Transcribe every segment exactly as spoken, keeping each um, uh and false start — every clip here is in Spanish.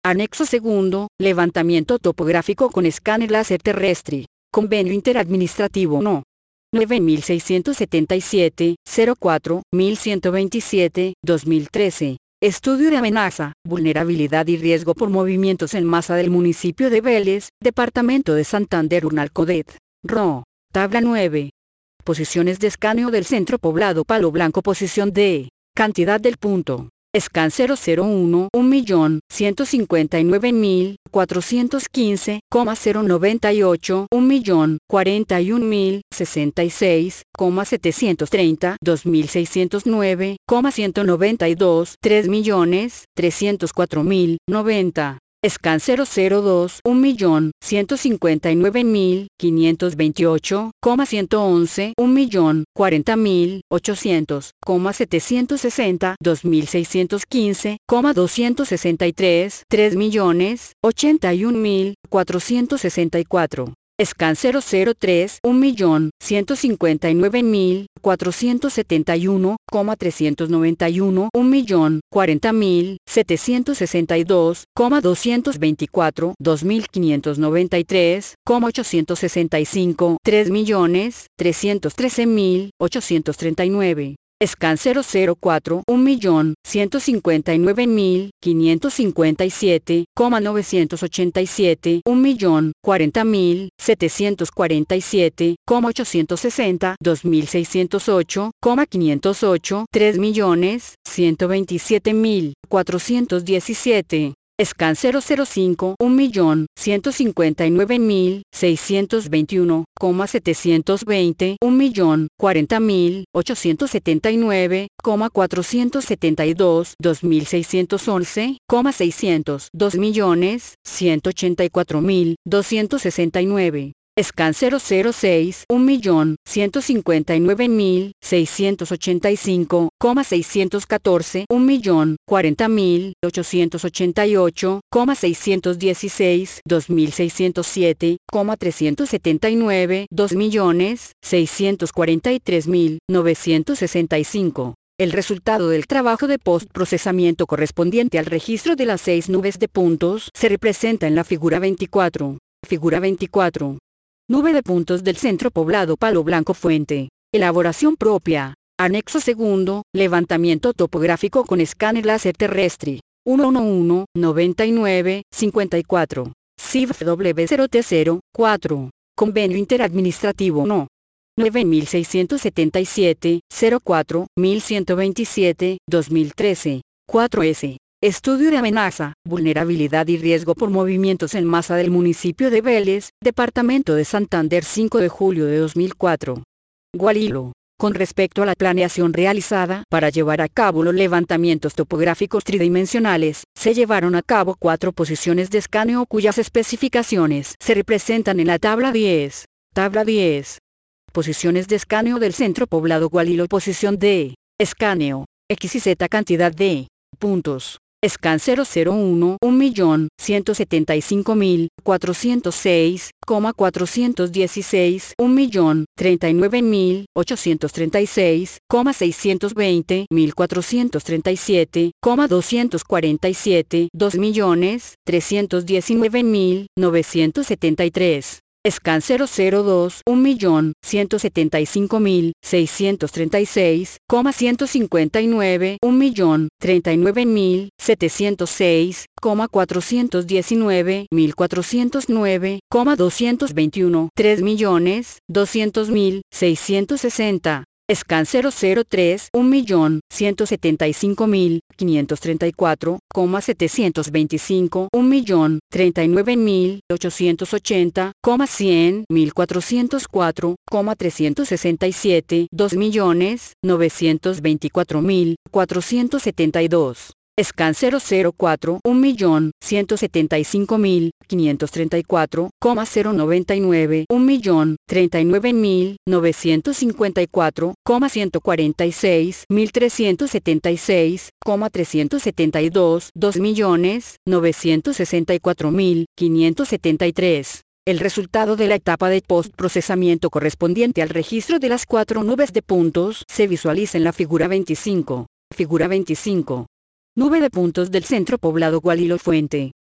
Anexo segundo, levantamiento topográfico con escáner láser terrestre. Convenio interadministrativo no. nueve mil seiscientos setenta y siete, cero cuatro, mil ciento veintisiete, dos mil trece. Estudio de amenaza, vulnerabilidad y riesgo por movimientos en masa del municipio de Vélez, departamento de Santander Unalcodet. R O. Tabla nueve. Posiciones de escaneo del centro poblado Palo Blanco. Posición D. Cantidad del punto. Scan cero cero uno, un millón ciento cincuenta y nueve mil cuatrocientos quince coma cero noventa y ocho, un millón cuarenta y un mil sesenta y seis coma setecientos treinta, dos mil seiscientos nueve coma ciento noventa y dos, tres millones trescientos cuatro mil noventa. Scan cero cero dos, un millón ciento cincuenta y nueve mil quinientos veintiocho coma ciento once, un millón cuarenta mil ochocientos coma setecientos sesenta, dos mil seiscientos quince coma doscientos sesenta y tres, tres millones ochenta y un mil cuatrocientos sesenta y cuatro. Scan cero cero tres, un millón ciento cincuenta y nueve mil cuatrocientos setenta y uno coma trescientos noventa y uno, un millón cuarenta mil setecientos sesenta y dos coma doscientos veinticuatro, dos mil quinientos noventa y tres coma ochocientos sesenta y cinco, tres millones trescientos trece mil ochocientos treinta y nueve. Scan cero cero cuatro, un millón ciento cincuenta y nueve mil quinientos cincuenta y siete coma novecientos ochenta y siete, un millón cuarenta mil setecientos cuarenta y siete coma ochocientos sesenta, dos mil seiscientos ocho coma quinientos ocho, tres millones ciento veintisiete mil cuatrocientos diecisiete. Scan cero cero cinco, un millón ciento cincuenta y nueve mil seiscientos veintiuno coma setecientos veinte, un millón cuarenta mil ochocientos setenta y nueve coma cuatrocientos setenta y dos, dos mil seiscientos once coma seiscientos, dos millones ciento ochenta y cuatro mil doscientos sesenta y nueve. Scan cero cero seis, un millón ciento cincuenta y nueve mil seiscientos ochenta y cinco coma seiscientos catorce, un millón cuarenta mil ochocientos ochenta y ocho coma seiscientos dieciséis, dos mil seiscientos siete coma trescientos setenta y nueve, dos millones seiscientos cuarenta y tres mil novecientos sesenta y cinco. El resultado del trabajo de postprocesamiento correspondiente al registro de las seis nubes de puntos se representa en la figura veinticuatro. Figura veinticuatro. Nube de puntos del centro poblado Palo Blanco. Fuente. Elaboración propia. Anexo segundo, levantamiento topográfico con escáner láser terrestre. ciento once, noventa y nueve, cincuenta y cuatro. C I F W cero T cero, cuatro. Convenio interadministrativo no. nueve mil seiscientos setenta y siete, cero cuatro, mil ciento veintisiete, dos mil trece. cuatro S. Estudio de amenaza, vulnerabilidad y riesgo por movimientos en masa del municipio de Vélez, departamento de Santander. Cinco de julio de dos mil cuatro. Gualilo. Con respecto a la planeación realizada para llevar a cabo los levantamientos topográficos tridimensionales, se llevaron a cabo cuatro posiciones de escaneo cuyas especificaciones se representan en la tabla diez. Tabla diez. Posiciones de escaneo del centro poblado Gualilo. Posición D. Escaneo. X y Z. Cantidad de puntos. Scan cero cero uno, un millón ciento setenta y cinco mil cuatrocientos seis coma cuatrocientos dieciséis, un millón treinta y nueve mil ochocientos treinta y seis coma seiscientos veinte, mil cuatrocientos treinta y siete coma doscientos cuarenta y siete, dos millones trescientos diecinueve mil novecientos setenta y tres. Scan cero cero dos, un millón ciento setenta y cinco mil seiscientos treinta y seis coma ciento cincuenta y nueve, un millón treinta y nueve mil setecientos seis coma cuatrocientos diecinueve, mil cuatrocientos nueve coma doscientos veintiuno, tres millones doscientos mil seiscientos sesenta. Scan cero cero tres, un millón ciento setenta y cinco mil quinientos treinta y cuatro coma setecientos veinticinco, un millón treinta y nueve mil ochocientos ochenta coma cien, mil cuatrocientos cuatro coma trescientos sesenta y siete, dos millones novecientos veinticuatro mil cuatrocientos setenta y dos. Scan cero cero cuatro, un millón ciento setenta y cinco mil quinientos treinta y cuatro coma cero noventa y nueve, un millón treinta y nueve mil novecientos cincuenta y cuatro coma ciento cuarenta y seis, mil trescientos setenta y seis coma trescientos setenta y dos, dos millones novecientos sesenta y cuatro mil quinientos setenta y tres. El resultado de la etapa de postprocesamiento correspondiente al registro de las cuatro nubes de puntos se visualiza en la figura veinticinco. Figura veinticinco. Nube de puntos del centro poblado Gualilo. Fuente.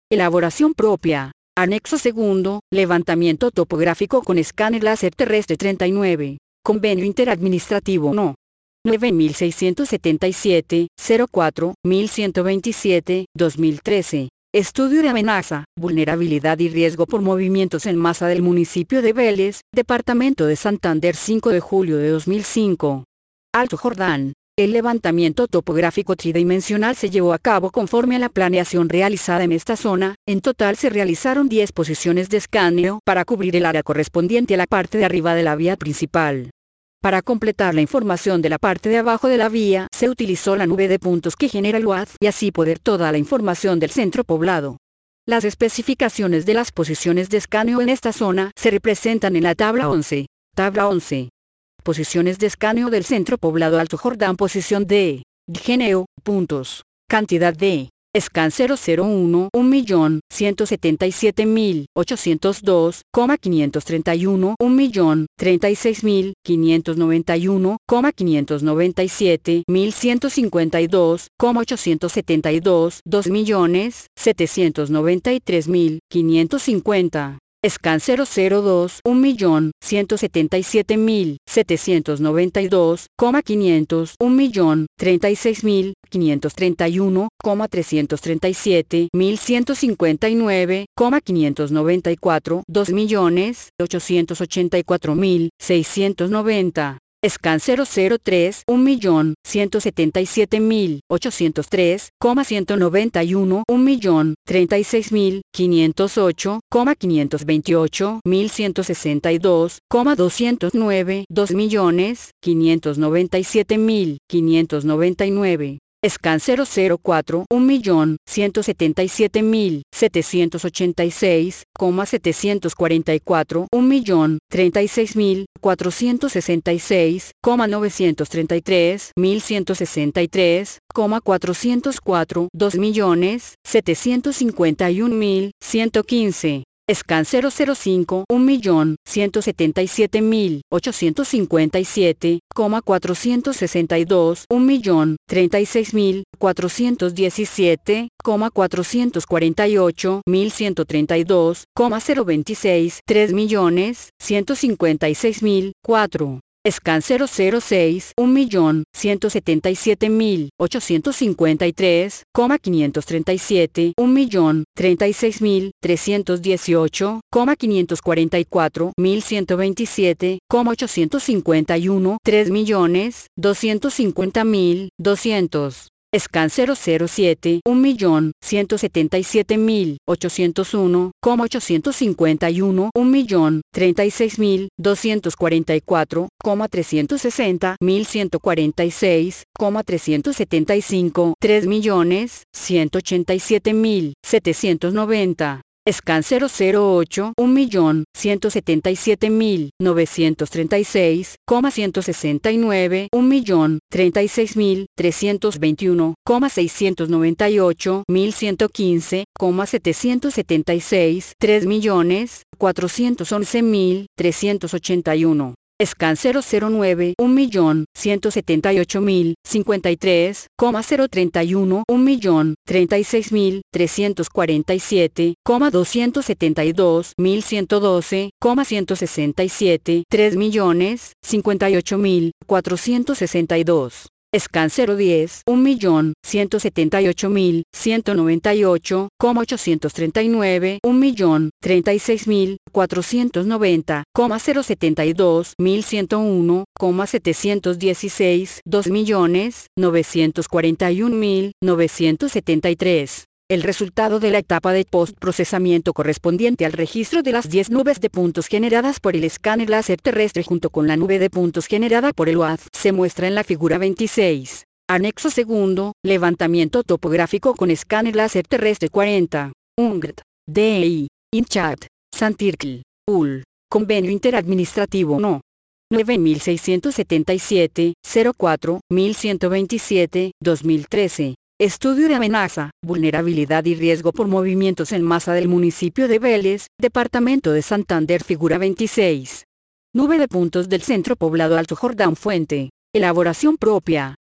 Elaboración propia. Anexo segundo, levantamiento topográfico con escáner láser terrestre treinta y nueve. Convenio interadministrativo no. nueve mil seiscientos setenta y siete, cero cuatro, mil ciento veintisiete, dos mil trece. Estudio de amenaza, vulnerabilidad y riesgo por movimientos en masa del municipio de Vélez, departamento de Santander, cinco de julio de dos mil cinco. Alto Jordán. El levantamiento topográfico tridimensional se llevó a cabo conforme a la planeación realizada en esta zona. En total se realizaron diez posiciones de escaneo para cubrir el área correspondiente a la parte de arriba de la vía principal. Para completar la información de la parte de abajo de la vía, se utilizó la nube de puntos que genera el U A D y así poder toda la información del centro poblado. Las especificaciones de las posiciones de escaneo en esta zona se representan en la tabla once. Tabla once. Posiciones de escaneo del centro poblado Alto Jordán. Posición D. Geneo, puntos. Cantidad de Scan cero cero uno, un millón ciento setenta y siete mil ochocientos dos coma quinientos treinta y uno, un millón treinta y seis mil quinientos noventa y uno coma quinientos noventa y siete mil ciento cincuenta y dos coma ochocientos setenta y dos, dos millones setecientos noventa y tres mil quinientos cincuenta. Scan cero cero dos, un millón ciento setenta y siete mil setecientos noventa y dos coma quinientos, un millón treinta y seis mil quinientos treinta y uno coma trescientos treinta y siete mil ciento cincuenta y nueve coma quinientos noventa y cuatro, dos millones ochocientos ochenta y cuatro mil seiscientos noventa. Scan cero cero tres, un millón ciento setenta y siete mil ochocientos tres coma ciento noventa y uno, un millón treinta y seis mil quinientos ocho coma quinientos veintiocho mil ciento sesenta y dos coma doscientos nueve, dos millones quinientos noventa y siete mil quinientos noventa y nueve. Scan cero cero cuatro, un millón ciento setenta y siete mil setecientos ochenta y seis coma setecientos cuarenta y cuatro, un millón treinta y seis mil cuatrocientos sesenta y seis coma novecientos treinta y tres mil ciento sesenta y tres coma cuatrocientos cuatro, dos millones setecientos cincuenta y un mil ciento quince. Scan cero cero cinco, un millón ciento setenta y siete mil ochocientos cincuenta y siete coma cuatrocientos sesenta y dos, un millón treinta y seis mil cuatrocientos diecisiete coma cuatrocientos cuarenta y ocho mil ciento treinta y dos coma cero veintiséis, tres millones ciento cincuenta y seis mil cuatro. Scan cero cero seis, un millón ciento setenta y siete mil ochocientos cincuenta y tres coma quinientos treinta y siete, un millón treinta y seis mil trescientos dieciocho coma quinientos cuarenta y cuatro mil ciento veintisiete coma ochocientos cincuenta y uno, tres millones doscientos cincuenta mil doscientos. Scan cero cero siete, un millón ciento setenta y siete mil ochocientos uno coma ochocientos cincuenta y uno, un millón treinta y seis mil doscientos cuarenta y cuatro coma trescientos sesenta mil ciento cuarenta y seis coma trescientos setenta y cinco, tres millones ciento ochenta y siete mil setecientos noventa. Scan cero cero ocho, un millón ciento setenta y siete mil novecientos treinta y seis coma ciento sesenta y nueve, un millón treinta y seis mil trescientos veintiuno coma seiscientos noventa y ocho mil ciento quince coma setecientos setenta y seis, tres millones cuatrocientos once mil trescientos ochenta y uno. Scan cero cero nueve, un millón ciento setenta y ocho mil cincuenta y tres coma cero treinta y uno, un millón treinta y seis mil trescientos cuarenta y siete coma doscientos setenta y dos mil ciento doce coma ciento sesenta y siete, tres millones cincuenta y ocho mil cuatrocientos sesenta y dos. Scan cero diez, un millón ciento setenta y ocho mil ciento noventa y ocho coma ochocientos treinta y nueve, un millón treinta y seis mil cuatrocientos noventa coma cero setenta y dos mil ciento uno coma setecientos dieciséis, dos millones novecientos cuarenta y un mil novecientos setenta y tres. El resultado de la etapa de postprocesamiento correspondiente al registro de las diez nubes de puntos generadas por el escáner láser terrestre junto con la nube de puntos generada por el U A D se muestra en la figura veintiséis. Anexo segundo, levantamiento topográfico con escáner láser terrestre cuarenta. U N G T, D E I, INCHAT, Santircle, U L, Convenio Interadministrativo No. nueve mil seiscientos setenta y siete, cero cuatro, mil ciento veintisiete, dos mil trece. Estudio de amenaza, vulnerabilidad y riesgo por movimientos en masa del municipio de Vélez, departamento de Santander, figura veintiséis. Nube de puntos del centro poblado Alto Jordán. Fuente. Elaboración propia.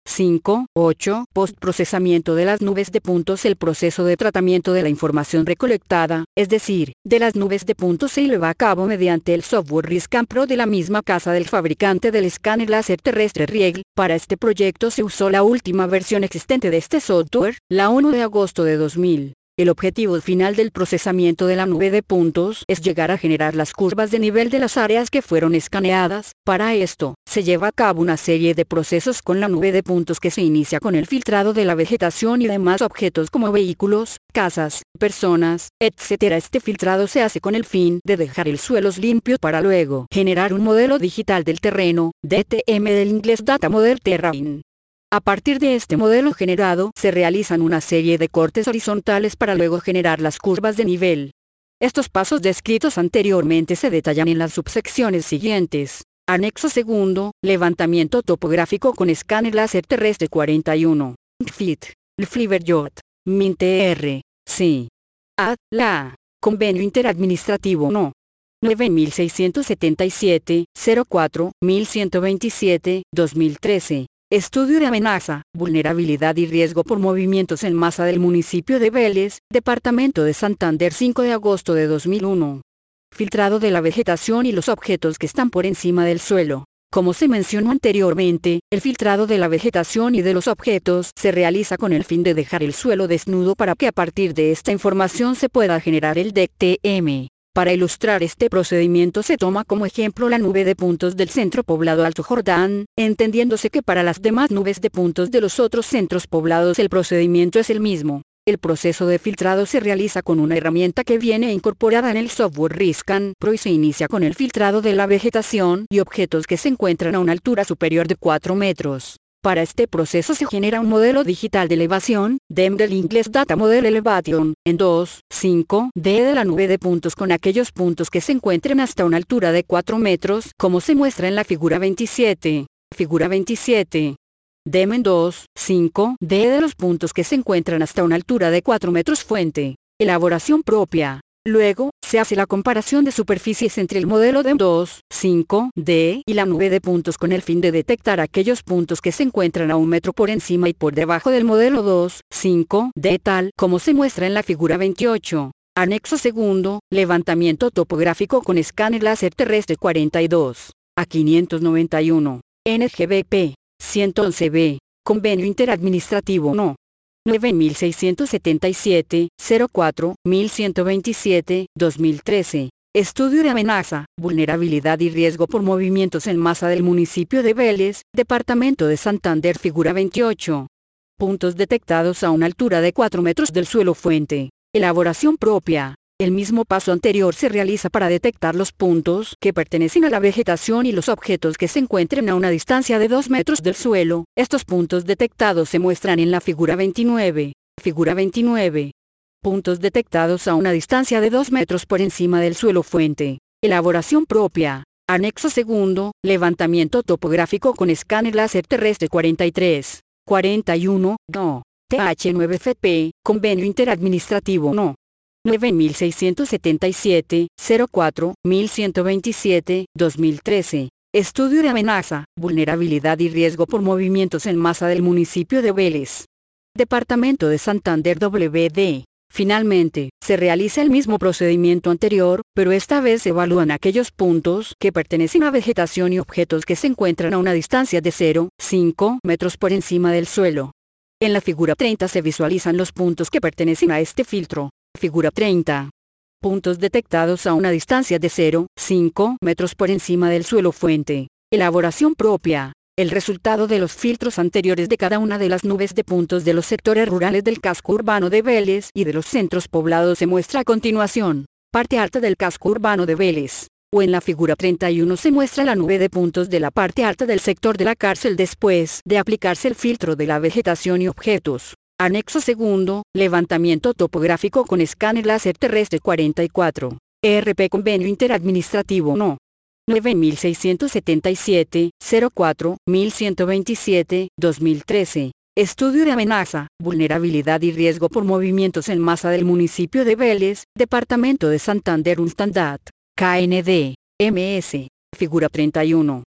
cinco, ocho. Postprocesamiento de las nubes de puntos. El proceso de tratamiento de la información recolectada, es decir, de las nubes de puntos, se lleva a cabo mediante el software RISCAN Pro de la misma casa del fabricante del escáner láser terrestre Riegl. Para este proyecto se usó la última versión existente de este software, la uno de agosto de dos mil. El objetivo final del procesamiento de la nube de puntos es llegar a generar las curvas de nivel de las áreas que fueron escaneadas. Para esto, se lleva a cabo una serie de procesos con la nube de puntos que se inicia con el filtrado de la vegetación y demás objetos como vehículos, casas, personas, etcétera. Este filtrado se hace con el fin de dejar el suelo limpio para luego generar un modelo digital del terreno, D T M del inglés Data Model Terrain. A partir de este modelo generado, se realizan una serie de cortes horizontales para luego generar las curvas de nivel. Estos pasos descritos anteriormente se detallan en las subsecciones siguientes. Anexo segundo, levantamiento topográfico con escáner láser terrestre cuarenta y uno. F I T, Fliverjot, MinTR, C. A. La. Convenio Interadministrativo No. nueve mil seiscientos setenta y siete, cero cuatro, mil ciento veintisiete, dos mil trece. Estudio de amenaza, vulnerabilidad y riesgo por movimientos en masa del municipio de Vélez, departamento de Santander, cinco de agosto de dos mil uno. Filtrado de la vegetación y los objetos que están por encima del suelo. Como se mencionó anteriormente, el filtrado de la vegetación y de los objetos se realiza con el fin de dejar el suelo desnudo para que a partir de esta información se pueda generar el D T M. Para ilustrar este procedimiento se toma como ejemplo la nube de puntos del centro poblado Alto Jordán, entendiéndose que para las demás nubes de puntos de los otros centros poblados el procedimiento es el mismo. El proceso de filtrado se realiza con una herramienta que viene incorporada en el software RISCAN Pro y se inicia con el filtrado de la vegetación y objetos que se encuentran a una altura superior de cuatro metros. Para este proceso se genera un modelo digital de elevación, D E M del inglés Data Model Elevation, en dos, cinco D de la nube de puntos con aquellos puntos que se encuentren hasta una altura de cuatro metros, como se muestra en la figura veintisiete. Figura veintisiete. D E M en dos, cinco D de los puntos que se encuentran hasta una altura de cuatro metros. Fuente. Elaboración propia. Luego, se hace la comparación de superficies entre el modelo D E M dos, cinco D y la nube de puntos con el fin de detectar aquellos puntos que se encuentran a un metro por encima y por debajo del modelo dos, cinco D tal como se muestra en la figura veintiocho. Anexo segundo, levantamiento topográfico con escáner láser terrestre cuarenta y dos a quinientos noventa y uno. N G B P, ciento once B, Convenio Interadministrativo No. nueve mil seiscientos setenta y siete, cero cuatro, mil ciento veintisiete, dos mil trece. Estudio de amenaza, vulnerabilidad y riesgo por movimientos en masa del municipio de Vélez, departamento de Santander. Figura veintiocho. Puntos detectados a una altura de cuatro metros del suelo. Fuente. Elaboración propia. El mismo paso anterior se realiza para detectar los puntos que pertenecen a la vegetación y los objetos que se encuentren a una distancia de dos metros del suelo. Estos puntos detectados se muestran en la figura veintinueve. Figura veintinueve. Puntos detectados a una distancia de dos metros por encima del suelo. Fuente. Elaboración propia. Anexo segundo, levantamiento topográfico con escáner láser terrestre cuarenta y tres, cuarenta y uno, No. T H nueve F P, Convenio Interadministrativo No. nueve mil seiscientos setenta y siete, cero cuatro, mil ciento veintisiete, dos mil trece. Estudio de amenaza, vulnerabilidad y riesgo por movimientos en masa del municipio de Vélez, departamento de Santander. W D. Finalmente, se realiza el mismo procedimiento anterior, pero esta vez se evalúan aquellos puntos que pertenecen a vegetación y objetos que se encuentran a una distancia de cero punto cinco metros por encima del suelo. En la figura treinta se visualizan los puntos que pertenecen a este filtro. Figura treinta. Puntos detectados a una distancia de cero punto cinco metros por encima del suelo. Fuente. Elaboración propia. El resultado de los filtros anteriores de cada una de las nubes de puntos de los sectores rurales del casco urbano de Vélez y de los centros poblados se muestra a continuación. Parte alta del casco urbano de Vélez. O en la figura treinta y uno se muestra la nube de puntos de la parte alta del sector de la cárcel después de aplicarse el filtro de la vegetación y objetos. Anexo segundo, levantamiento topográfico con escáner láser terrestre cuarenta y cuatro. E R P Convenio Interadministrativo No. nueve mil seiscientos setenta y siete, cero cuatro, mil ciento veintisiete, dos mil trece. Estudio de amenaza, vulnerabilidad y riesgo por movimientos en masa del municipio de Vélez, departamento de Santander. Unstandard. K N D. M S. Figura treinta y uno.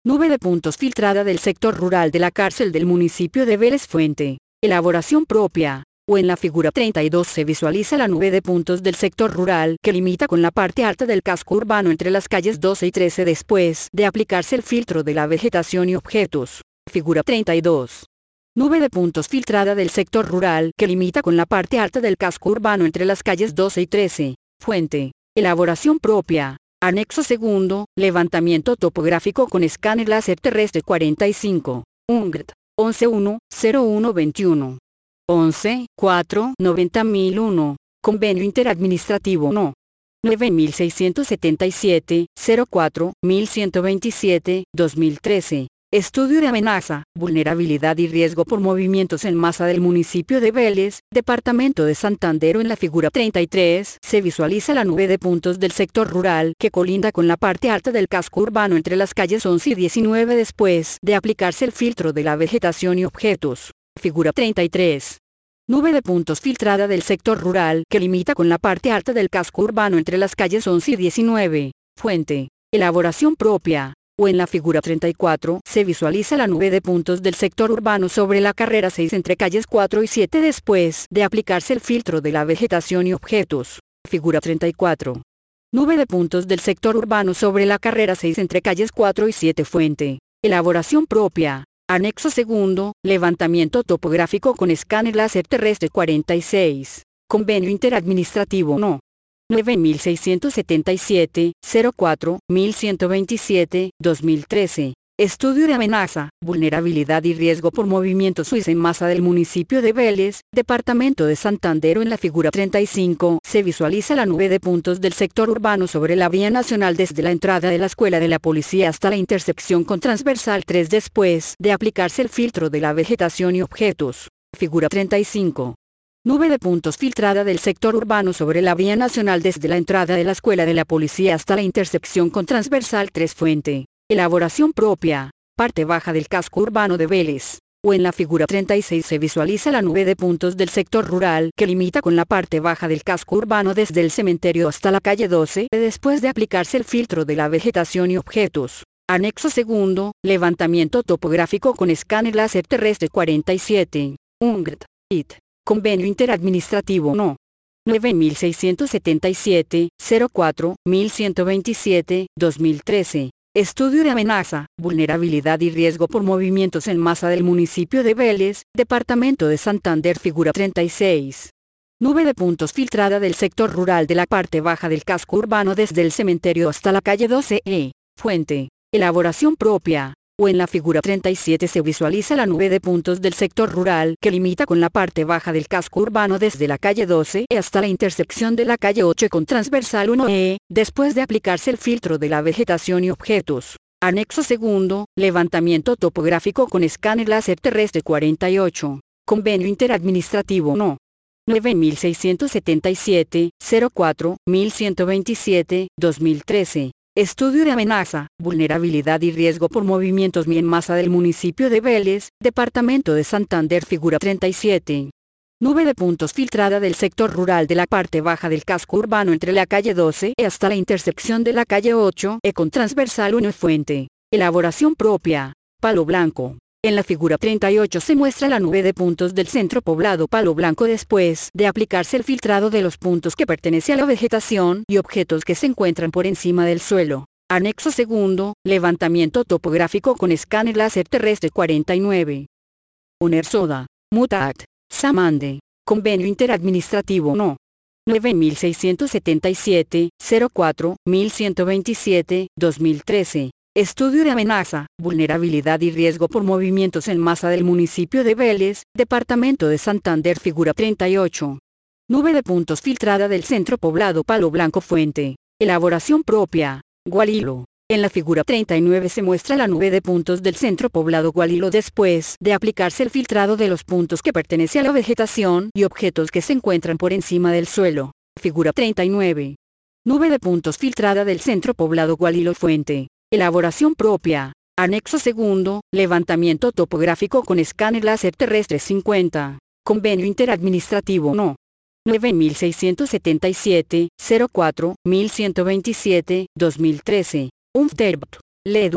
Nube de puntos filtrada del sector rural de la cárcel del municipio de Vélez Fuente. Elaboración propia. O en la figura treinta y dos se visualiza la nube de puntos del sector rural que limita con la parte alta del casco urbano entre las calles doce y trece después de aplicarse el filtro de la vegetación y objetos. Figura treinta y dos. Nube de puntos filtrada del sector rural que limita con la parte alta del casco urbano entre las calles doce y trece. Fuente. Elaboración propia. Anexo segundo, levantamiento topográfico con escáner láser terrestre cuarenta y cinco. U N G T. once uno cero uno veintiuno. once cuatro noventa mil uno. Convenio Interadministrativo No. nueve mil seiscientos setenta y siete cero cuatro mil ciento veintisiete dos mil trece. Estudio de amenaza, vulnerabilidad y riesgo por movimientos en masa del municipio de Vélez, departamento de Santander. En la figura treinta y tres se visualiza la nube de puntos del sector rural que colinda con la parte alta del casco urbano entre las calles once y diecinueve después de aplicarse el filtro de la vegetación y objetos. Figura treinta y tres. Nube de puntos filtrada del sector rural que limita con la parte alta del casco urbano entre las calles once y diecinueve. Fuente. Elaboración propia. O en la figura treinta y cuatro se visualiza la nube de puntos del sector urbano sobre la carrera seis entre calles cuatro y siete después de aplicarse el filtro de la vegetación y objetos. Figura treinta y cuatro. Nube de puntos del sector urbano sobre la carrera seis entre calles cuatro y siete. Fuente. Elaboración propia. Anexo segundo, levantamiento topográfico con escáner láser terrestre cuarenta y seis. Convenio Interadministrativo No. nueve mil seiscientos setenta y siete cero cuatro mil ciento veintisiete dos mil trece. Estudio de amenaza, vulnerabilidad y riesgo por movimientos en masa del municipio de Vélez, departamento de Santander. En la figura treinta y cinco se visualiza la nube de puntos del sector urbano sobre la vía nacional desde la entrada de la escuela de la policía hasta la intersección con transversal tres después de aplicarse el filtro de la vegetación y objetos. Figura treinta y cinco. Nube de puntos filtrada del sector urbano sobre la vía nacional desde la entrada de la escuela de la policía hasta la intersección con transversal tres. Fuente. Elaboración propia. Parte baja del casco urbano de Vélez. O en la figura treinta y seis se visualiza la nube de puntos del sector rural que limita con la parte baja del casco urbano desde el cementerio hasta la calle doce después de aplicarse el filtro de la vegetación y objetos. Anexo segundo, levantamiento topográfico con escáner láser terrestre cuarenta y siete. U N G T. I T. Convenio Interadministrativo No. nueve mil seiscientos setenta y siete cero cuatro mil ciento veintisiete dos mil trece. Estudio de amenaza, vulnerabilidad y riesgo por movimientos en masa del municipio de Vélez, departamento de Santander. Figura treinta y seis. Nube de puntos filtrada del sector rural de la parte baja del casco urbano desde el cementerio hasta la calle doce E. Fuente. Elaboración propia. O en la figura treinta y siete se visualiza la nube de puntos del sector rural que limita con la parte baja del casco urbano desde la calle doce E hasta la intersección de la calle ocho con transversal uno E, después de aplicarse el filtro de la vegetación y objetos. Anexo segundo, levantamiento topográfico con escáner láser terrestre cuarenta y ocho. Convenio Interadministrativo No. nueve mil seiscientos setenta y siete cero cuatro mil ciento veintisiete dos mil trece. Estudio de amenaza, vulnerabilidad y riesgo por movimientos en masa del municipio de Vélez, departamento de Santander. Figura treinta y siete. Nube de puntos filtrada del sector rural de la parte baja del casco urbano entre la calle doce E hasta la intersección de la calle ocho E con transversal uno. Fuente. Elaboración propia. Palo Blanco. En la figura treinta y ocho se muestra la nube de puntos del centro poblado Palo Blanco después de aplicarse el filtrado de los puntos que pertenece a la vegetación y objetos que se encuentran por encima del suelo. Anexo segundo, levantamiento topográfico con escáner láser terrestre cuarenta y nueve. UNERSODA. Mutact. Samande. Convenio Interadministrativo No. nueve mil seiscientos setenta y siete cero cuatro mil ciento veintisiete dos mil trece. Estudio de amenaza, vulnerabilidad y riesgo por movimientos en masa del municipio de Vélez, departamento de Santander. Figura treinta y ocho. Nube de puntos filtrada del centro poblado Palo Blanco. Fuente. Elaboración propia. Gualilo. En la figura treinta y nueve se muestra la nube de puntos del centro poblado Gualilo después de aplicarse el filtrado de los puntos que pertenece a la vegetación y objetos que se encuentran por encima del suelo. Figura treinta y nueve. Nube de puntos filtrada del centro poblado Gualilo. Fuente. Elaboración propia. Anexo segundo, levantamiento topográfico con escáner láser terrestre cincuenta. Convenio Interadministrativo No. nueve mil seiscientos setenta y siete cero cuatro mil ciento veintisiete dos mil trece. U N F T E R B T. Ledua.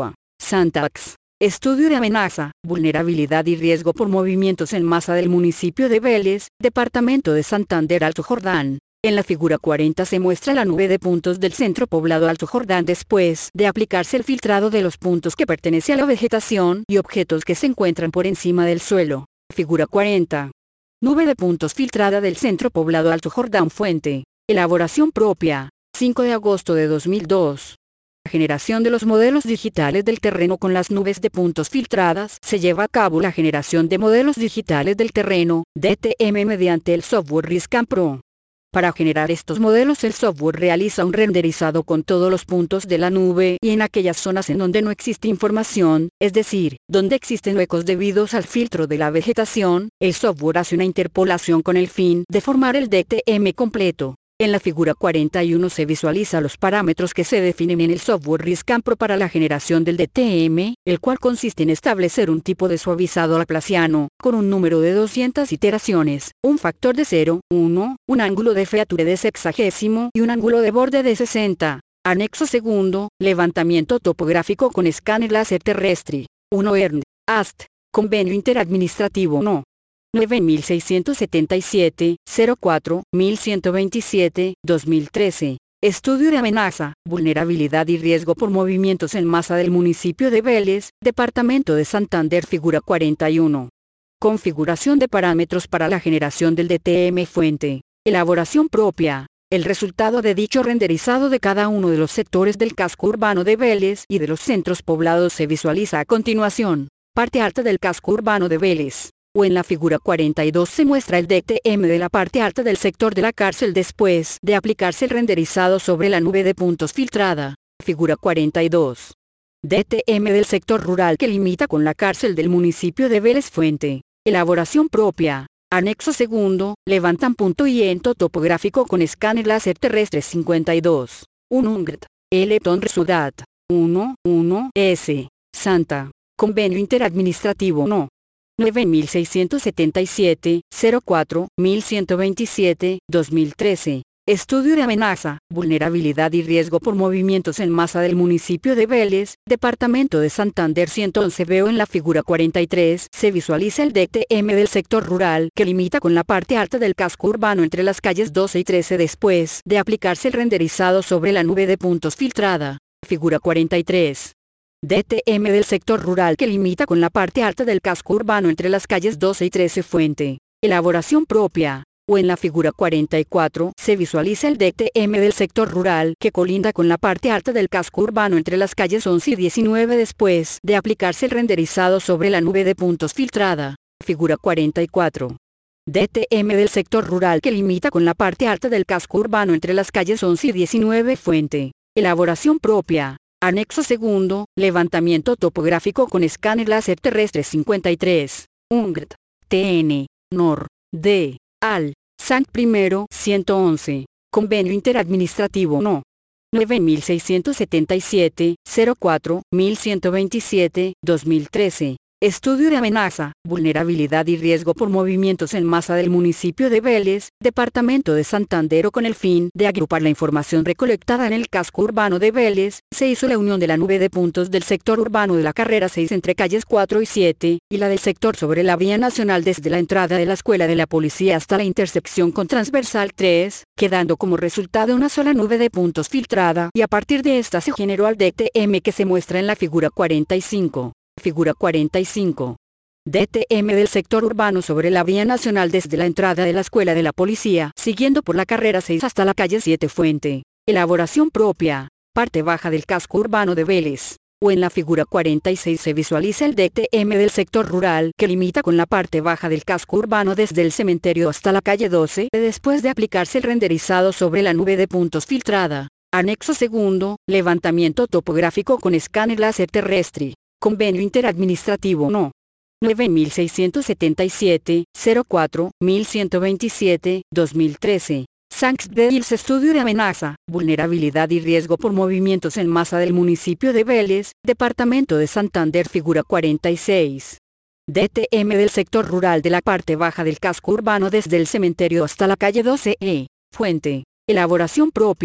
Santax. Estudio de amenaza, vulnerabilidad y riesgo por movimientos en masa del municipio de Vélez, departamento de Santander Alto Jordán. En la figura cuarenta se muestra la nube de puntos del centro poblado Alto Jordán después de aplicarse el filtrado de los puntos que pertenece a la vegetación y objetos que se encuentran por encima del suelo. Figura cuarenta. Nube de puntos filtrada del centro poblado Alto Jordán. Fuente. Elaboración propia. cinco de agosto de dos mil dos. La generación de los modelos digitales del terreno con las nubes de puntos filtradas. Se lleva a cabo la generación de modelos digitales del terreno, D T M, mediante el software Riscam Pro. Para generar estos modelos el software realiza un renderizado con todos los puntos de la nube y en aquellas zonas en donde no existe información, es decir, donde existen huecos debidos al filtro de la vegetación, el software hace una interpolación con el fin de formar el D T M completo. En la figura cuarenta y uno se visualiza los parámetros que se definen en el software Riscam Pro para la generación del D T M, el cual consiste en establecer un tipo de suavizado laplaciano, con un número de doscientas iteraciones, un factor de cero, uno, un ángulo de feature de sexagésimo y un ángulo de borde de sesenta. Anexo segundo, levantamiento topográfico con escáner láser terrestre. uno E R N, A S T, Convenio Interadministrativo No. nueve mil seiscientos setenta y siete, cero cuatro, mil ciento veintisiete, dos mil trece. Estudio de amenaza, vulnerabilidad y riesgo por movimientos en masa del municipio de Vélez, departamento de Santander. Figura cuarenta y uno. Configuración de parámetros para la generación del D T M. Fuente. Elaboración propia. El resultado de dicho renderizado de cada uno de los sectores del casco urbano de Vélez y de los centros poblados se visualiza a continuación. Parte alta del casco urbano de Vélez. O en la figura cuarenta y dos se muestra el D T M de la parte alta del sector de la cárcel después de aplicarse el renderizado sobre la nube de puntos filtrada. Figura cuarenta y dos. D T M del sector rural que limita con la cárcel del municipio de Vélez. Fuente. Elaboración propia. Anexo segundo, levantan.ento topográfico con escáner láser terrestre. cincuenta y dos. un U N G T. Electron Ciudad. uno, uno, S. Santa. Convenio Interadministrativo No. nueve mil seiscientos setenta y siete, cero cuatro, mil ciento veintisiete, dos mil trece. Estudio de amenaza, vulnerabilidad y riesgo por movimientos en masa del municipio de Vélez, departamento de Santander. ciento once. Veo en la figura cuarenta y tres se visualiza el D T M del sector rural que limita con la parte alta del casco urbano entre las calles doce y trece después de aplicarse el renderizado sobre la nube de puntos filtrada. Figura cuarenta y tres. D T M del sector rural que limita con la parte alta del casco urbano entre las calles doce y trece. Fuente. Elaboración propia. O en la figura cuarenta y cuatro se visualiza el D T M del sector rural que colinda con la parte alta del casco urbano entre las calles once y diecinueve después de aplicarse el renderizado sobre la nube de puntos filtrada. Figura cuarenta y cuatro. D T M del sector rural que limita con la parte alta del casco urbano entre las calles once y diecinueve. Fuente. Elaboración propia. Anexo segundo, levantamiento topográfico con escáner láser terrestre. cincuenta y tres. U N G T. T N. N O R. D. Al. Sanct Primero. ciento once. Convenio Interadministrativo No. nueve mil seiscientos setenta y siete, cero cuatro, mil ciento veintisiete, dos mil trece. Estudio de amenaza, vulnerabilidad y riesgo por movimientos en masa del municipio de Vélez, departamento de Santander. Con el fin de agrupar la información recolectada en el casco urbano de Vélez, se hizo la unión de la nube de puntos del sector urbano de la carrera seis entre calles cuatro y siete, y la del sector sobre la vía nacional desde la entrada de la escuela de la policía hasta la intersección con transversal tres, quedando como resultado una sola nube de puntos filtrada, y a partir de esta se generó al D T M que se muestra en la figura cuarenta y cinco. Figura cuarenta y cinco. D T M del sector urbano sobre la vía nacional desde la entrada de la escuela de la policía, siguiendo por la carrera seis hasta la calle siete. Fuente. Elaboración propia. Parte baja del casco urbano de Vélez. O en la figura cuarenta y seis se visualiza el D T M del sector rural que limita con la parte baja del casco urbano desde el cementerio hasta la calle doce, después de aplicarse el renderizado sobre la nube de puntos filtrada. Anexo segundo, levantamiento topográfico con escáner láser terrestre. Convenio Interadministrativo No. nueve mil seiscientos setenta y siete, cero cuatro, mil ciento veintisiete, dos mil trece. Sanct Bales. Estudio de amenaza, vulnerabilidad y riesgo por movimientos en masa del municipio de Vélez, departamento de Santander. Figura cuarenta y seis. D T M del sector rural de la parte baja del casco urbano desde el cementerio hasta la calle doce E. Fuente. Elaboración propia.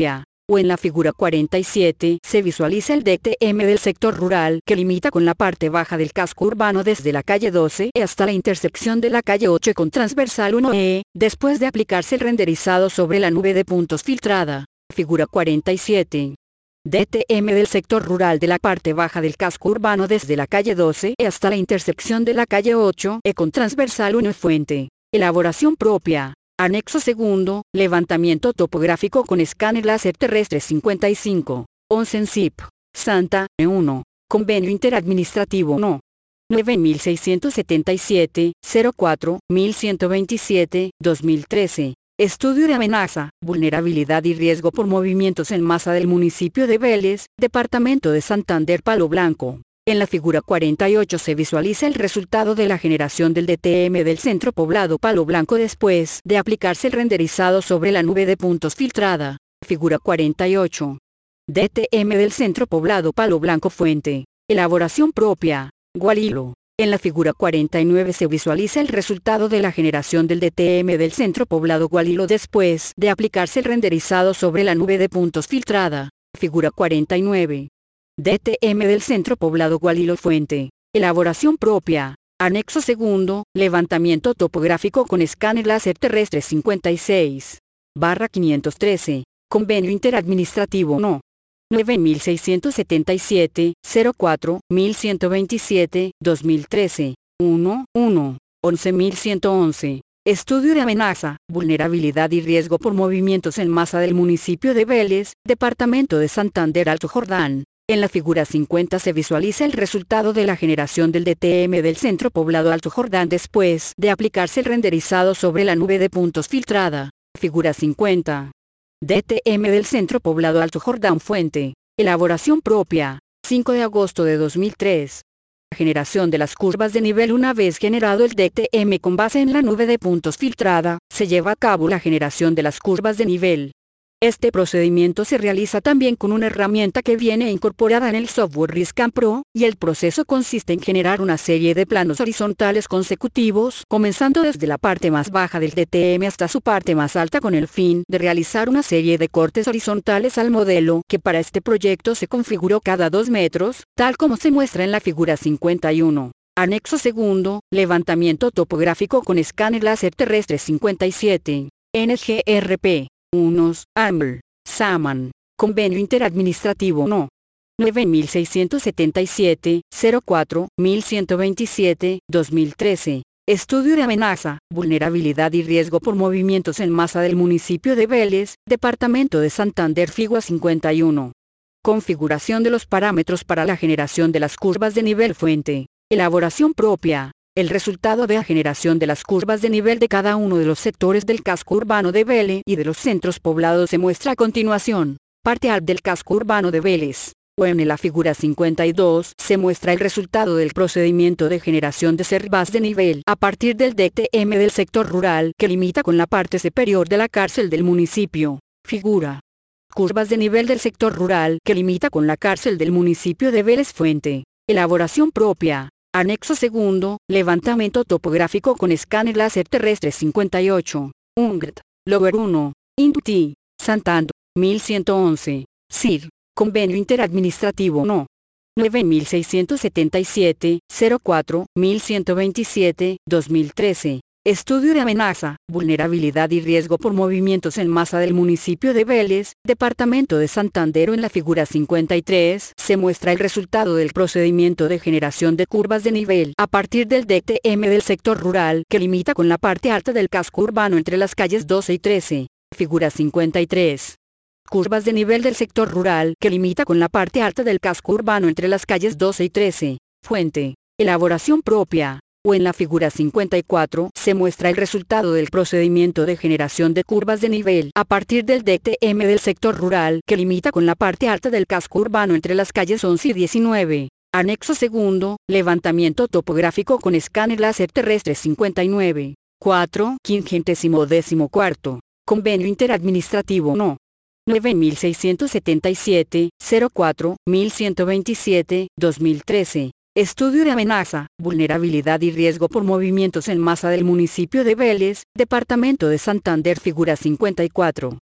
o en la figura cuarenta y siete, se visualiza el D T M del sector rural que limita con la parte baja del casco urbano desde la calle doce E hasta la intersección de la calle ocho E con transversal uno E, después de aplicarse el renderizado sobre la nube de puntos filtrada. Figura cuarenta y siete. D T M del sector rural de la parte baja del casco urbano desde la calle doce E hasta la intersección de la calle ocho E con transversal uno E fuente. Elaboración propia. Anexo segundo, levantamiento topográfico con escáner láser terrestre cincuenta y cinco, once en Z I P, Santa E uno, Convenio Interadministrativo No. nueve mil seiscientos setenta y siete, cero cuatro, mil ciento veintisiete, dos mil trece. Estudio de amenaza, vulnerabilidad y riesgo por movimientos en masa del municipio de Vélez, departamento de Santander Palo Blanco. En la figura cuarenta y ocho se visualiza el resultado de la generación del D T M del centro poblado Palo Blanco después de aplicarse el renderizado sobre la nube de puntos filtrada. Figura cuarenta y ocho. D T M del centro poblado Palo Blanco fuente. Elaboración propia. Gualilo. En la figura cuarenta y nueve se visualiza el resultado de la generación del D T M del centro poblado Gualilo después de aplicarse el renderizado sobre la nube de puntos filtrada. Figura cuarenta y nueve. D T M del centro poblado Gualilo fuente. Elaboración propia. Anexo segundo, levantamiento topográfico con escáner láser terrestre cincuenta y seis, barra quinientos trece, Convenio Interadministrativo No. nueve mil seiscientos setenta y siete, cero cuatro, mil ciento veintisiete, dos mil trece, uno, uno, once mil ciento once. Estudio de amenaza, vulnerabilidad y riesgo por movimientos en masa del municipio de Vélez, departamento de Santander Alto Jordán. En la figura cincuenta se visualiza el resultado de la generación del D T M del centro poblado Alto Jordán después de aplicarse el renderizado sobre la nube de puntos filtrada. Figura cincuenta. D T M del centro poblado Alto Jordán fuente. Elaboración propia. cinco de agosto de dos mil tres. Generación de las curvas de nivel. Una vez generado el D T M con base en la nube de puntos filtrada, se lleva a cabo la generación de las curvas de nivel. Este procedimiento se realiza también con una herramienta que viene incorporada en el software Riscam Pro, y el proceso consiste en generar una serie de planos horizontales consecutivos, comenzando desde la parte más baja del D T M hasta su parte más alta con el fin de realizar una serie de cortes horizontales al modelo, que para este proyecto se configuró cada dos metros, tal como se muestra en la figura cincuenta y uno. Anexo segundo, levantamiento topográfico con escáner láser terrestre cincuenta y siete, N G R P. Unos, A M R, Saman, Convenio Interadministrativo No. nueve mil seiscientos setenta y siete, cero cuatro, mil ciento veintisiete, dos mil trece. Estudio de amenaza, vulnerabilidad y riesgo por movimientos en masa del municipio de Vélez, departamento de Santander. Figura cincuenta y uno. Configuración de los parámetros para la generación de las curvas de nivel fuente. Elaboración propia. El resultado de la generación de las curvas de nivel de cada uno de los sectores del casco urbano de Vélez y de los centros poblados se muestra a continuación. Parte A del casco urbano de Vélez. O en la figura cincuenta y dos se muestra el resultado del procedimiento de generación de curvas de nivel a partir del D T M del sector rural que limita con la parte superior de la cárcel del municipio. Figura. Curvas de nivel del sector rural que limita con la cárcel del municipio de Vélez fuente. Elaboración propia. Anexo segundo, levantamiento topográfico con escáner láser terrestre cincuenta y ocho, U N G T, Lower uno, Induti, Santander, mil ciento once, S I R, Convenio Interadministrativo No. nueve mil seiscientos setenta y siete, cero cuatro, mil ciento veintisiete, dos mil trece. Estudio de amenaza, vulnerabilidad y riesgo por movimientos en masa del municipio de Vélez, departamento de Santander. En la figura cincuenta y tres se muestra el resultado del procedimiento de generación de curvas de nivel a partir del D T M del sector rural que limita con la parte alta del casco urbano entre las calles doce y trece. Figura cincuenta y tres. Curvas de nivel del sector rural que limita con la parte alta del casco urbano entre las calles doce y trece. Fuente. Elaboración propia. O en la figura cincuenta y cuatro se muestra el resultado del procedimiento de generación de curvas de nivel a partir del D T M del sector rural que limita con la parte alta del casco urbano entre las calles once y diecinueve. Anexo segundo, levantamiento topográfico con escáner láser terrestre cincuenta y nueve, cuatro, quingentésimo décimo cuarto. Convenio Interadministrativo No. nueve mil seiscientos setenta y siete, cero cuatro, mil ciento veintisiete, dos mil trece. Estudio de amenaza, vulnerabilidad y riesgo por movimientos en masa del municipio de Vélez, departamento de Santander. Figura cincuenta y cuatro.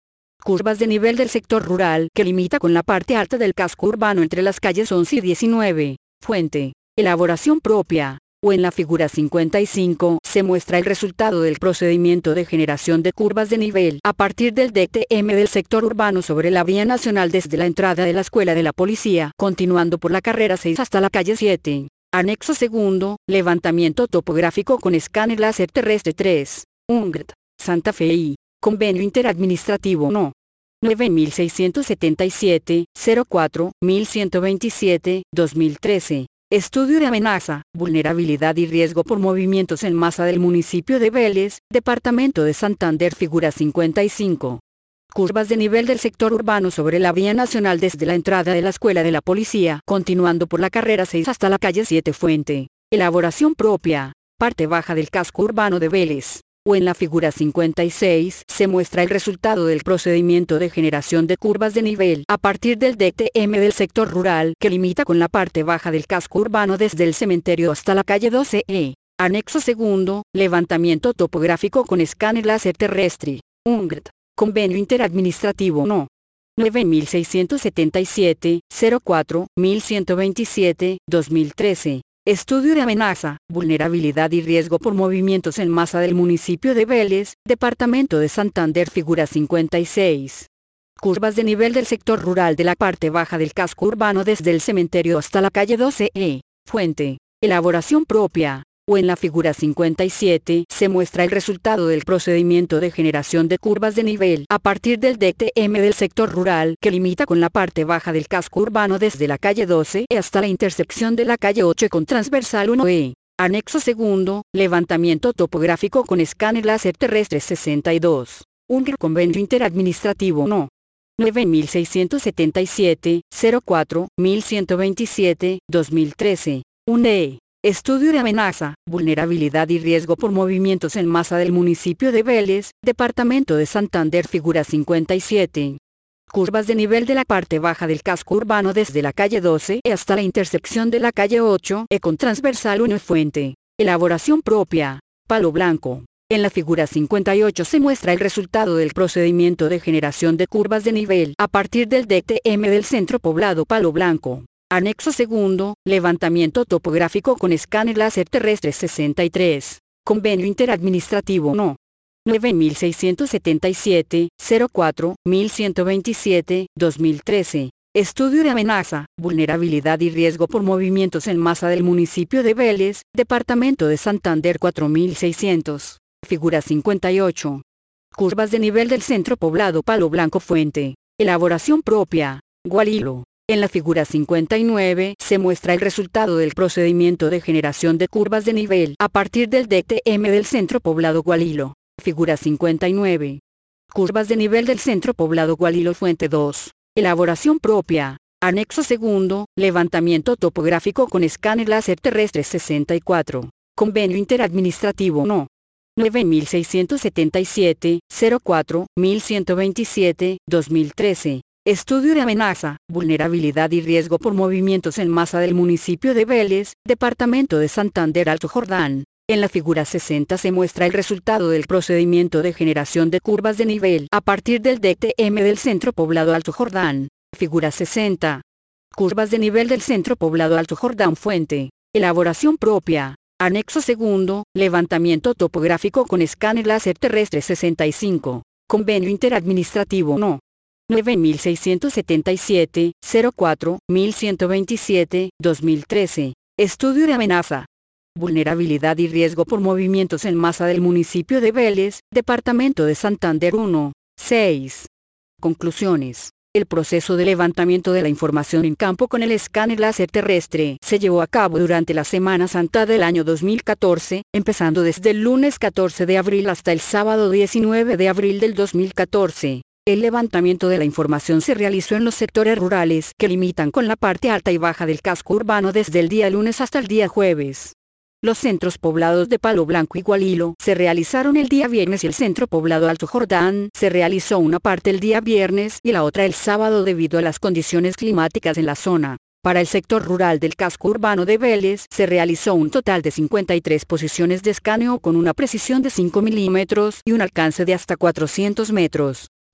Curvas de nivel del sector rural que limita con la parte alta del casco urbano entre las calles once y diecinueve. Fuente: elaboración propia. O en la figura cincuenta y cinco se muestra el resultado del procedimiento de generación de curvas de nivel a partir del D T M del sector urbano sobre la vía nacional desde la entrada de la Escuela de la Policía, continuando por la carrera seis hasta la calle siete. Anexo segundo, levantamiento topográfico con escáner láser terrestre tres. U N G T, Santa Fe I. Convenio Interadministrativo No. nueve mil seiscientos setenta y siete, cero cuatro, mil ciento veintisiete, dos mil trece. Estudio de amenaza, vulnerabilidad y riesgo por movimientos en masa del municipio de Vélez, departamento de Santander. Figura cincuenta y cinco. Curvas de nivel del sector urbano sobre la vía nacional desde la entrada de la Escuela de la Policía, continuando por la carrera seis hasta la calle siete. Fuente: elaboración propia. Parte baja del casco urbano de Vélez. O en la figura cincuenta y seis se muestra el resultado del procedimiento de generación de curvas de nivel a partir del D T M del sector rural que limita con la parte baja del casco urbano desde el cementerio hasta la calle doce E. Anexo segundo, levantamiento topográfico con escáner láser terrestre. U N G T, Convenio Interadministrativo No. nueve mil seiscientos setenta y siete, cero cuatro, mil ciento veintisiete, dos mil trece. Estudio de amenaza, vulnerabilidad y riesgo por movimientos en masa del municipio de Vélez, departamento de Santander. Figura cincuenta y seis. Curvas de nivel del sector rural de la parte baja del casco urbano desde el cementerio hasta la calle doce E. Fuente: elaboración propia. O en la figura cincuenta y siete se muestra el resultado del procedimiento de generación de curvas de nivel a partir del D T M del sector rural que limita con la parte baja del casco urbano desde la calle doce E hasta la intersección de la calle ocho con transversal uno E. Anexo segundo, levantamiento topográfico con escáner láser terrestre sesenta y dos. U N G R Convenio Interadministrativo No. nueve mil seiscientos setenta y siete, cero cuatro, mil ciento veintisiete, dos mil trece. U N E. Estudio de amenaza, vulnerabilidad y riesgo por movimientos en masa del municipio de Vélez, departamento de Santander. Figura cincuenta y siete. Curvas de nivel de la parte baja del casco urbano desde la calle doce E hasta la intersección de la calle ocho E con transversal uno. Fuente: elaboración propia. Palo Blanco. En la figura cincuenta y ocho se muestra el resultado del procedimiento de generación de curvas de nivel a partir del D T M del centro poblado Palo Blanco. Anexo segundo, levantamiento topográfico con escáner láser terrestre sesenta y tres. Convenio Interadministrativo No. nueve mil seiscientos setenta y siete, cero cuatro, mil ciento veintisiete, dos mil trece. Estudio de amenaza, vulnerabilidad y riesgo por movimientos en masa del municipio de Vélez, departamento de Santander. cuatro mil seiscientos. Figura cincuenta y ocho. Curvas de nivel del centro poblado Palo Blanco. Fuente: elaboración propia. Gualilo. En la figura cincuenta y nueve se muestra el resultado del procedimiento de generación de curvas de nivel a partir del D T M del centro poblado Gualilo. Figura cincuenta y nueve. Curvas de nivel del centro poblado Gualilo. Fuente dos. Elaboración propia. Anexo segundo, levantamiento topográfico con escáner láser terrestre sesenta y cuatro. Convenio Interadministrativo No. nueve mil seiscientos setenta y siete, cero cuatro, mil ciento veintisiete, dos mil trece. Estudio de amenaza, vulnerabilidad y riesgo por movimientos en masa del municipio de Vélez, departamento de Santander. Alto Jordán. En la figura sesenta se muestra el resultado del procedimiento de generación de curvas de nivel a partir del D T M del centro poblado Alto Jordán. Figura sesenta. Curvas de nivel del centro poblado Alto Jordán. Fuente: elaboración propia. Anexo segundo, levantamiento topográfico con escáner láser terrestre sesenta y cinco. Convenio Interadministrativo No. nueve mil seiscientos setenta y siete, cero cuatro, mil ciento veintisiete, dos mil trece. Estudio de amenaza, vulnerabilidad y riesgo por movimientos en masa del municipio de Vélez, departamento de Santander. uno. seis. Conclusiones. El proceso de levantamiento de la información en campo con el escáner láser terrestre se llevó a cabo durante la Semana Santa del año dos mil catorce, empezando desde el lunes catorce de abril hasta el sábado diecinueve de abril del dos mil catorce. El levantamiento de la información se realizó en los sectores rurales que limitan con la parte alta y baja del casco urbano desde el día lunes hasta el día jueves. Los centros poblados de Palo Blanco y Gualilo se realizaron el día viernes y el centro poblado Alto Jordán se realizó una parte el día viernes y la otra el sábado debido a las condiciones climáticas en la zona. Para el sector rural del casco urbano de Vélez se realizó un total de cincuenta y tres posiciones de escaneo con una precisión de cinco milímetros y un alcance de hasta cuatrocientos metros.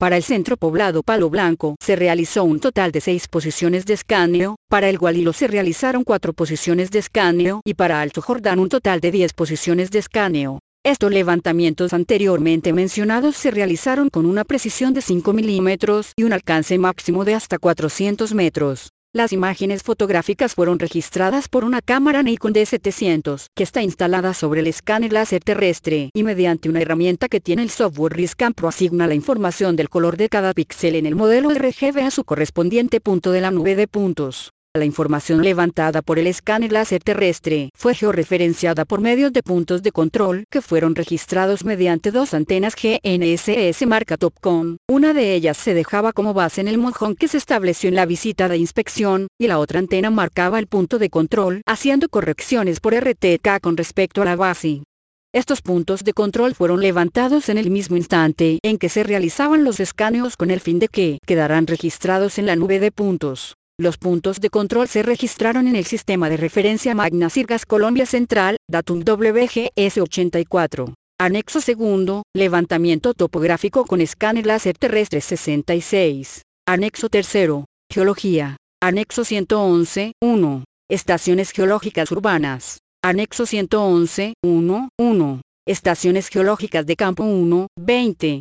Para el centro poblado Palo Blanco se realizó un total de seis posiciones de escaneo, para el Gualilo se realizaron cuatro posiciones de escaneo y para Alto Jordán un total de diez posiciones de escaneo. Estos levantamientos anteriormente mencionados se realizaron con una precisión de cinco milímetros y un alcance máximo de hasta cuatrocientos metros. Las imágenes fotográficas fueron registradas por una cámara Nikon D setecientos, que está instalada sobre el escáner láser terrestre, y mediante una herramienta que tiene el software RISCAN Pro asigna la información del color de cada píxel en el modelo R G B a su correspondiente punto de la nube de puntos. La información levantada por el escáner láser terrestre fue georreferenciada por medio de puntos de control que fueron registrados mediante dos antenas G N S S marca Topcon. Una de ellas se dejaba como base en el mojón que se estableció en la visita de inspección, y la otra antena marcaba el punto de control, haciendo correcciones por R T K con respecto a la base. Estos puntos de control fueron levantados en el mismo instante en que se realizaban los escaneos con el fin de que quedaran registrados en la nube de puntos. Los puntos de control se registraron en el sistema de referencia Magna Sirgas Colombia Central, datum W G S ochenta y cuatro. Anexo segundo, levantamiento topográfico con escáner láser terrestre sesenta y seis. Anexo tercero, geología. Anexo ciento once, uno. Estaciones geológicas urbanas. Anexo ciento once, uno, uno. Estaciones geológicas de campo uno, veinte.